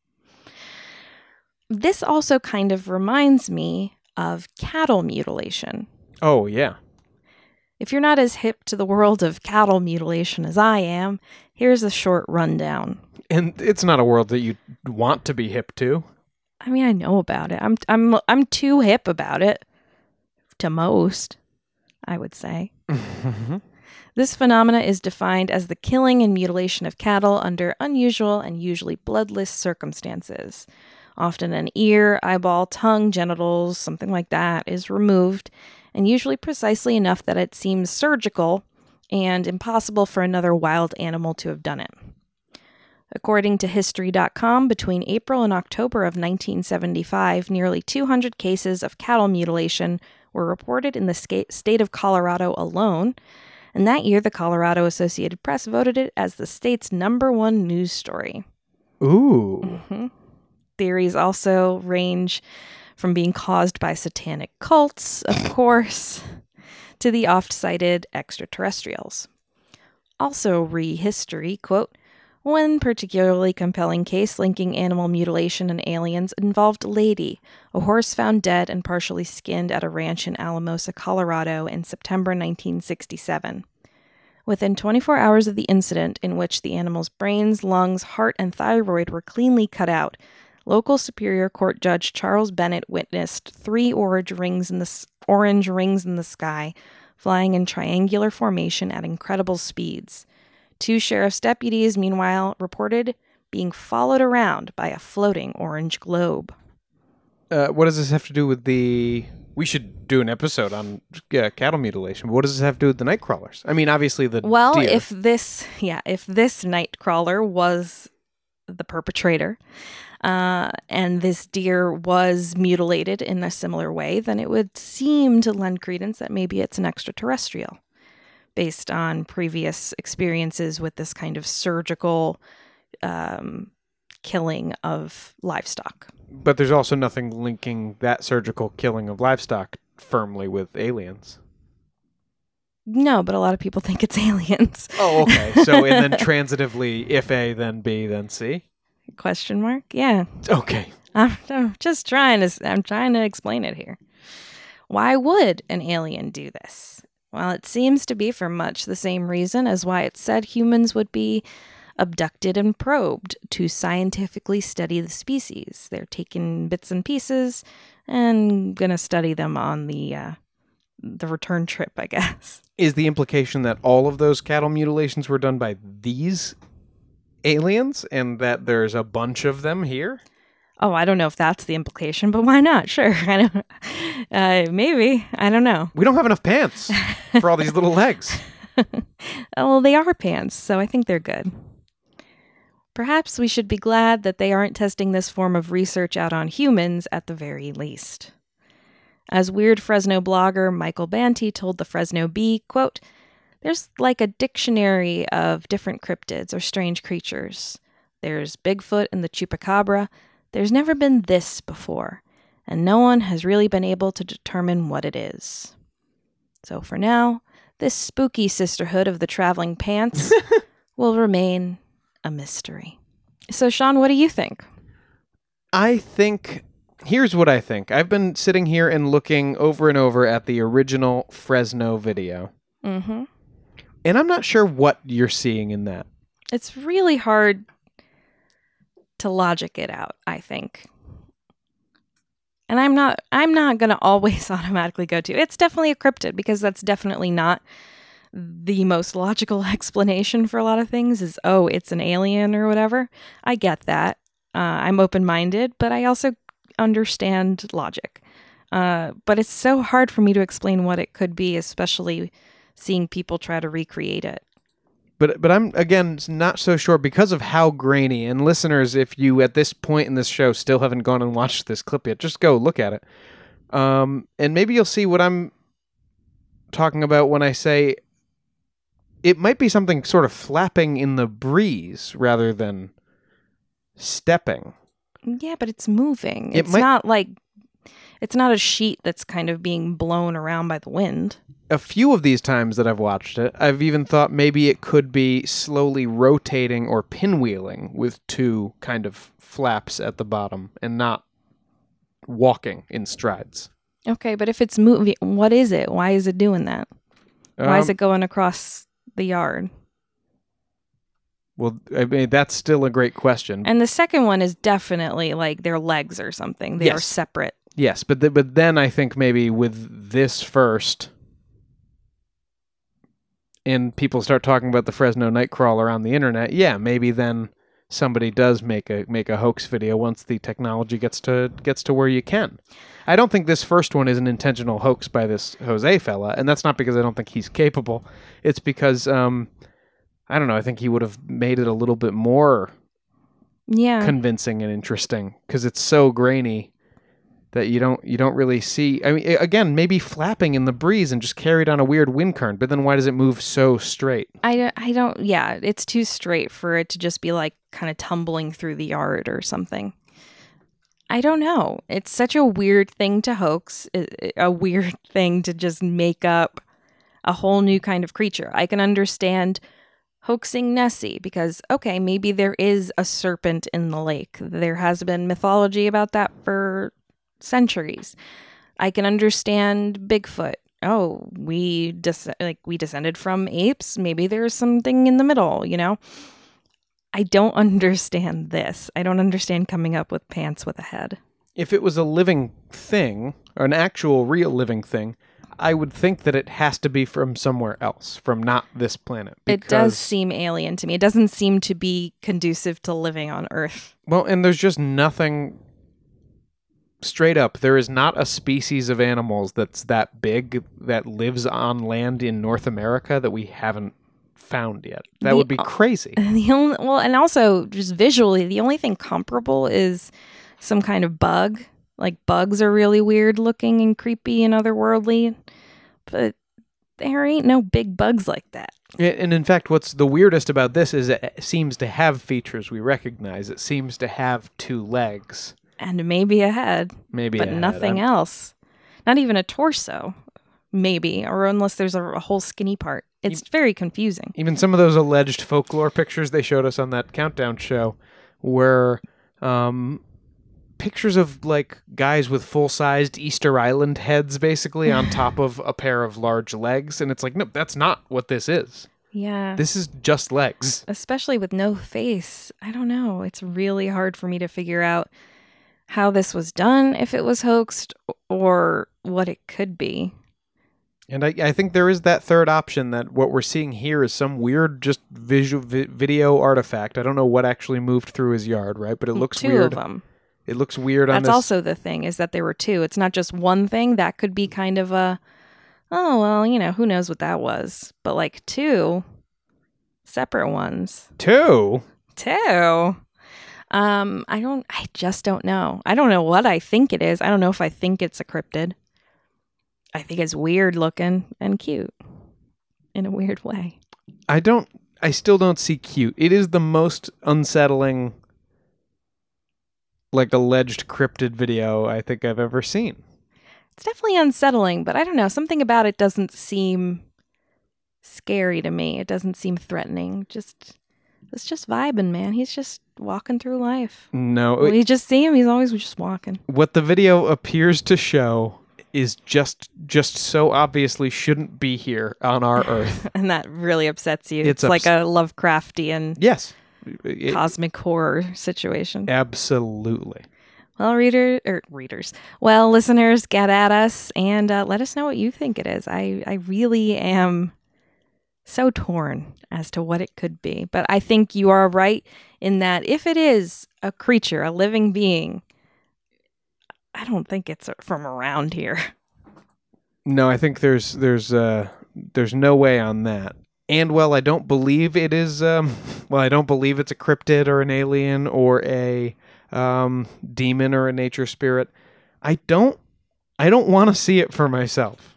Speaker 3: This also kind of reminds me of cattle mutilation.
Speaker 2: Oh, yeah.
Speaker 3: If you're not as hip to the world of cattle mutilation as I am, here's a short rundown.
Speaker 2: And it's not a world that you want to be hip to.
Speaker 3: I mean, I know about it. I'm too hip about it. To most, I would say. This phenomena is defined as the killing and mutilation of cattle under unusual and usually bloodless circumstances. Often an ear, eyeball, tongue, genitals, something like that is removed, and usually precisely enough that it seems surgical and impossible for another wild animal to have done it. According to History.com, between April and October of 1975, nearly 200 cases of cattle mutilation were reported in the state of Colorado alone, and that year the Colorado Associated Press voted it as the state's #1 news story.
Speaker 2: Ooh.
Speaker 3: Mm-hmm. Theories also range from being caused by satanic cults, of course, to the oft-cited extraterrestrials. Also re-history, quote, one particularly compelling case linking animal mutilation and aliens involved Lady, a horse found dead and partially skinned at a ranch in Alamosa, Colorado in September 1967. Within 24 hours of the incident, in which the animal's brains, lungs, heart, and thyroid were cleanly cut out, local Superior Court Judge Charles Bennett witnessed 3 orange rings in the sky, flying in triangular formation at incredible speeds. 2 sheriff's deputies, meanwhile, reported being followed around by a floating orange globe.
Speaker 2: What does this have to do with the... We should do an episode on cattle mutilation, but what does this have to do with the night crawlers? I mean, obviously the deer.
Speaker 3: If this night crawler was the perpetrator, and this deer was mutilated in a similar way, then it would seem to lend credence that maybe it's an extraterrestrial, based on previous experiences with this kind of surgical killing of livestock.
Speaker 2: But there's also nothing linking that surgical killing of livestock firmly with aliens.
Speaker 3: No, but a lot of people think it's aliens.
Speaker 2: Oh, okay. So, and then transitively, if A, then B, then C?
Speaker 3: Question mark? Yeah.
Speaker 2: Okay.
Speaker 3: I'm just trying to explain it here. Why would an alien do this? Well, it seems to be for much the same reason as why it's said humans would be abducted and probed to scientifically study the species. They're taking bits and pieces and going to study them on the return trip, I guess.
Speaker 2: Is the implication that all of those cattle mutilations were done by these aliens and that there's a bunch of them here?
Speaker 3: Oh, I don't know if that's the implication, but why not? Sure. I don't, maybe. I don't know.
Speaker 2: We don't have enough pants for all these little legs.
Speaker 3: Well, they are pants, so I think they're good. Perhaps we should be glad that they aren't testing this form of research out on humans at the very least. As Weird Fresno blogger Michael Banty told the Fresno Bee, quote, "There's like a dictionary of different cryptids or strange creatures. There's Bigfoot and the Chupacabra. There's never been this before, and no one has really been able to determine what it is. So for now, this spooky sisterhood of the traveling pants will remain a mystery." So, Sean, what do you think?
Speaker 2: Here's what I think. I've been sitting here and looking over and over at the original Fresno video.
Speaker 3: Mm-hmm.
Speaker 2: And I'm not sure what you're seeing in that.
Speaker 3: It's really hard to logic it out, I think. And I'm not going to always automatically go to, it's definitely a cryptid, because that's definitely not the most logical explanation for a lot of things is, oh, it's an alien or whatever. I get that. I'm open-minded, but I also understand logic. But it's so hard for me to explain what it could be, especially seeing people try to recreate it.
Speaker 2: But I'm, again, not so sure because of how grainy. And listeners, if you at this point in this show still haven't gone and watched this clip yet, just go look at it. And maybe you'll see what I'm talking about when I say it might be something sort of flapping in the breeze rather than stepping.
Speaker 3: Yeah, but it's moving. It's not a sheet that's kind of being blown around by the wind.
Speaker 2: A few of these times that I've watched it, I've even thought maybe it could be slowly rotating or pinwheeling with two kind of flaps at the bottom and not walking in strides.
Speaker 3: Okay, but if it's moving, what is it? Why is it doing that? Why is it going across the yard?
Speaker 2: Well, I mean, that's still a great question.
Speaker 3: And the second one is definitely like their legs or something. They are separate.
Speaker 2: Yes, but then I think maybe with this first, and people start talking about the Fresno Nightcrawler on the internet, yeah, maybe then somebody does make a hoax video once the technology gets to where you can. I don't think this first one is an intentional hoax by this Jose fella, and that's not because I don't think he's capable. It's because I don't know, I think he would have made it a little bit more convincing and interesting because it's so grainy that you don't really see. I mean, again, maybe flapping in the breeze and just carried on a weird wind current, but then why does it move so straight?
Speaker 3: I don't, it's too straight for it to just be like kind of tumbling through the yard or something. I don't know. It's such a weird thing to hoax, a weird thing to just make up a whole new kind of creature. I can understand hoaxing Nessie because, okay, maybe there is a serpent in the lake. There has been mythology about that for centuries. I can understand Bigfoot. Oh, we descended from apes. Maybe there's something in the middle, you know? I don't understand this. I don't understand coming up with pants with a head.
Speaker 2: If it was a living thing, or an actual real living thing, I would think that it has to be from somewhere else, from not this planet.
Speaker 3: It does seem alien to me. It doesn't seem to be conducive to living on Earth.
Speaker 2: Well, and there's just nothing... Straight up, there is not a species of animals that's that big that lives on land in North America that we haven't found yet. That would be crazy.
Speaker 3: And also, just visually, the only thing comparable is some kind of bug. Like, bugs are really weird looking and creepy and otherworldly. But there ain't no big bugs like that.
Speaker 2: And in fact, what's the weirdest about this is it seems to have features we recognize. It seems to have 2 legs.
Speaker 3: And maybe a head.
Speaker 2: Maybe
Speaker 3: but
Speaker 2: a head.
Speaker 3: Nothing else. Not even a torso, maybe, or unless there's a whole skinny part. It's very confusing.
Speaker 2: Even some of those alleged folklore pictures they showed us on that countdown show were pictures of like guys with full-sized Easter Island heads basically on top of a pair of large legs. And it's like, no, that's not what this is.
Speaker 3: Yeah.
Speaker 2: This is just legs.
Speaker 3: Especially with no face. I don't know. It's really hard for me to figure out how this was done, if it was hoaxed, or what it could be.
Speaker 2: And I think there is that third option that what we're seeing here is some weird just video artifact. I don't know what actually moved through his yard, right? But it looks weird.
Speaker 3: 2 of them.
Speaker 2: It looks weird on this.
Speaker 3: That's also the thing, is that there were 2. It's not just one thing. That could be kind of a, oh, well, who knows what that was. But like 2 separate ones.
Speaker 2: 2?
Speaker 3: 2. I just don't know. I don't know what I think it is. I don't know if I think it's a cryptid. I think it's weird looking and cute in a weird way.
Speaker 2: I still don't see cute. It is the most unsettling, like, alleged cryptid video I think I've ever seen.
Speaker 3: It's definitely unsettling, but I don't know. Something about it doesn't seem scary to me. It doesn't seem threatening. It's just vibing, man. He's just walking through life.
Speaker 2: No.
Speaker 3: We just see him. He's always just walking.
Speaker 2: What the video appears to show is just so obviously shouldn't be here on our Earth.
Speaker 3: And that really upsets you. It's like a Lovecraftian cosmic horror situation.
Speaker 2: Absolutely.
Speaker 3: Well, readers. Well, listeners, get at us and let us know what you think it is. I really am so torn as to what it could be. But I think you are right in that if it is a creature, a living being, I don't think it's from around here.
Speaker 2: No, I think there's no way on that. And I don't believe it is. I don't believe it's a cryptid or an alien or a demon or a nature spirit. I don't want to see it for myself.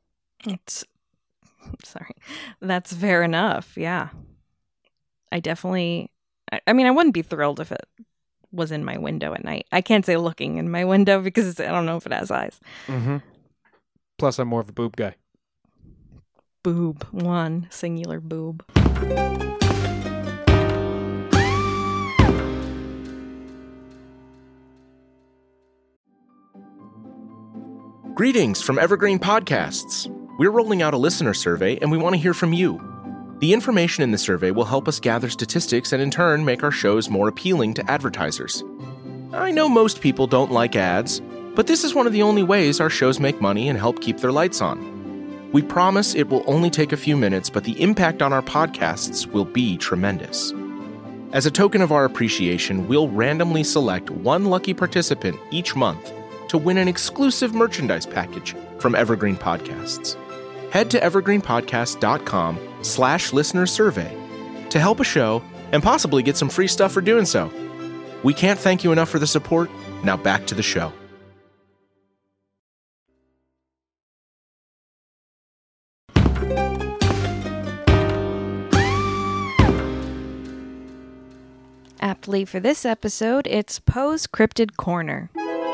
Speaker 3: That's fair enough. Yeah. I wouldn't be thrilled if it was in my window at night. I can't say looking in my window because I don't know if it has eyes.
Speaker 2: Mm-hmm. Plus, I'm more of a boob guy.
Speaker 3: Boob. One singular boob.
Speaker 11: Greetings from Evergreen Podcasts. We're rolling out a listener survey, and we want to hear from you. The information in the survey will help us gather statistics and in turn make our shows more appealing to advertisers. I know most people don't like ads, but this is one of the only ways our shows make money and help keep their lights on. We promise it will only take a few minutes, but the impact on our podcasts will be tremendous. As a token of our appreciation, we'll randomly select one lucky participant each month to win an exclusive merchandise package from Evergreen Podcasts. Head to evergreenpodcast.com/listenersurvey to help a show and possibly get some free stuff for doing so. We can't thank you enough for the support. Now back to the show.
Speaker 3: Aptly for this episode, it's Poe's Cryptid Corner.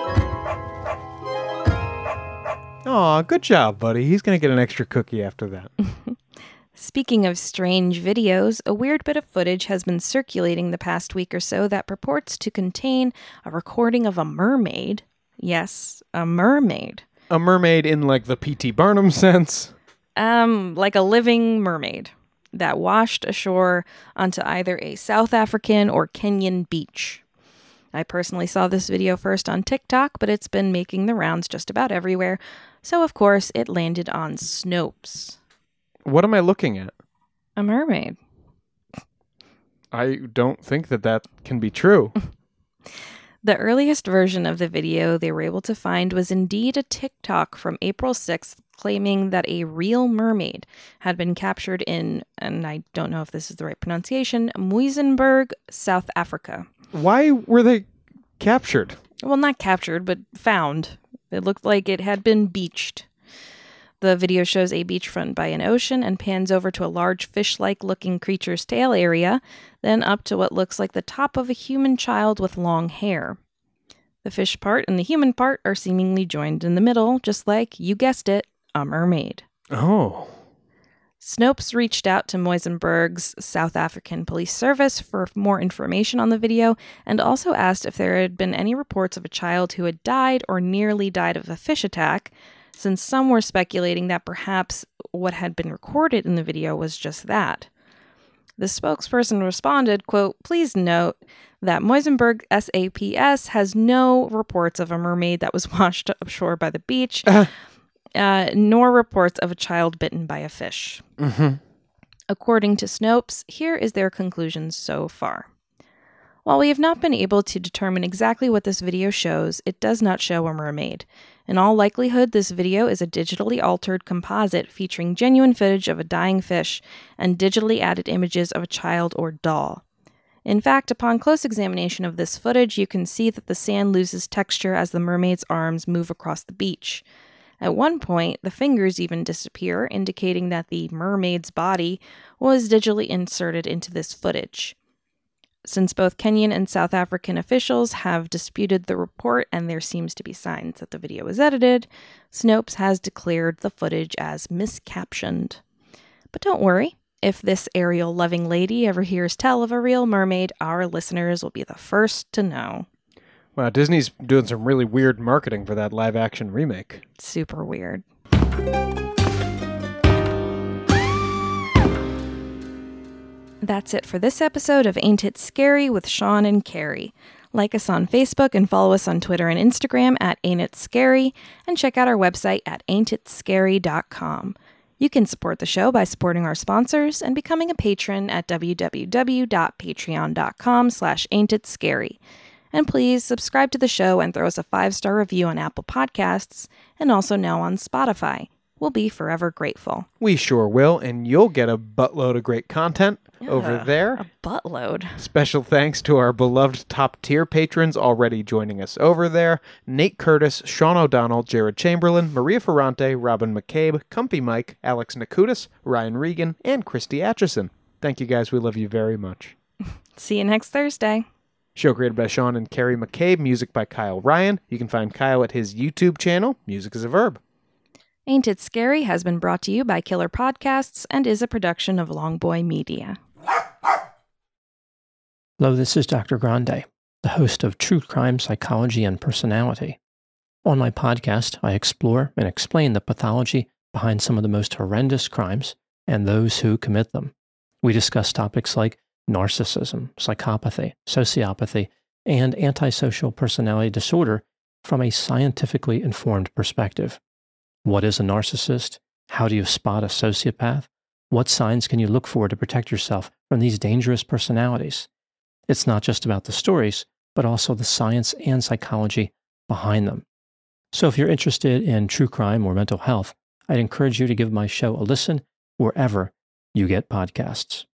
Speaker 2: Aw, good job, buddy. He's going to get an extra cookie after that.
Speaker 3: Speaking of strange videos, a weird bit of footage has been circulating the past week or so that purports to contain a recording of a mermaid. Yes, a mermaid.
Speaker 2: A mermaid in like the P.T. Barnum sense?
Speaker 3: Like a living mermaid that washed ashore onto either a South African or Kenyan beach. I personally saw this video first on TikTok, but it's been making the rounds just about everywhere. So, of course, it landed on Snopes.
Speaker 2: What am I looking at?
Speaker 3: A mermaid.
Speaker 2: I don't think that can be true.
Speaker 3: The earliest version of the video they were able to find was indeed a TikTok from April 6th claiming that a real mermaid had been captured in, and I don't know if this is the right pronunciation, Muizenberg, South Africa.
Speaker 2: Why were they captured?
Speaker 3: Well, not captured, but found. It looked like it had been beached. The video shows a beachfront by an ocean and pans over to a large fish-like looking creature's tail area, then up to what looks like the top of a human child with long hair. The fish part and the human part are seemingly joined in the middle, just like, you guessed it, a mermaid.
Speaker 2: Oh.
Speaker 3: Snopes reached out to Muizenberg's South African Police Service for more information on the video and also asked if there had been any reports of a child who had died or nearly died of a fish attack, since some were speculating that perhaps what had been recorded in the video was just that. The spokesperson responded, quote, "Please note that Muizenberg SAPS has no reports of a mermaid that was washed ashore by the beach, nor reports of a child bitten by a fish."
Speaker 2: Mm-hmm.
Speaker 3: According to Snopes, here is their conclusion so far. While we have not been able to determine exactly what this video shows, it does not show a mermaid. In all likelihood, this video is a digitally altered composite featuring genuine footage of a dying fish and digitally added images of a child or doll. In fact, upon close examination of this footage, you can see that the sand loses texture as the mermaid's arms move across the beach. At one point, the fingers even disappear, indicating that the mermaid's body was digitally inserted into this footage. Since both Kenyan and South African officials have disputed the report and there seems to be signs that the video was edited, Snopes has declared the footage as miscaptioned. But don't worry, if this Ariel-loving lady ever hears tell of a real mermaid, our listeners will be the first to know.
Speaker 2: Wow, Disney's doing some really weird marketing for that live-action remake.
Speaker 3: Super weird. That's it for this episode of Ain't It Scary with Sean and Carrie. Like us on Facebook and follow us on Twitter and Instagram at Ain't It Scary, and check out our website at ain'titscary.com. You can support the show by supporting our sponsors and becoming a patron at www.patreon.com/ain'titscary. And please subscribe to the show and throw us a 5-star review on Apple Podcasts and also now on Spotify. We'll be forever grateful.
Speaker 2: We sure will, and you'll get a buttload of great content over there.
Speaker 3: A buttload.
Speaker 2: Special thanks to our beloved top-tier patrons already joining us over there: Nate Curtis, Sean O'Donnell, Jared Chamberlain, Maria Ferrante, Robin McCabe, Comfy Mike, Alex Nakutis, Ryan Regan, and Christy Atchison. Thank you guys. We love you very much.
Speaker 3: See you next Thursday.
Speaker 2: Show created by Sean and Carrie McCabe, music by Kyle Ryan. You can find Kyle at his YouTube channel, Music is a Verb.
Speaker 3: Ain't It Scary has been brought to you by Killer Podcasts and is a production of Longboy Media.
Speaker 12: Hello, this is Dr. Grande, the host of True Crime Psychology and Personality. On my podcast, I explore and explain the pathology behind some of the most horrendous crimes and those who commit them. We discuss topics like narcissism, psychopathy, sociopathy, and antisocial personality disorder from a scientifically informed perspective. What is a narcissist? How do you spot a sociopath? What signs can you look for to protect yourself from these dangerous personalities? It's not just about the stories, but also the science and psychology behind them. So if you're interested in true crime or mental health, I'd encourage you to give my show a listen wherever you get podcasts.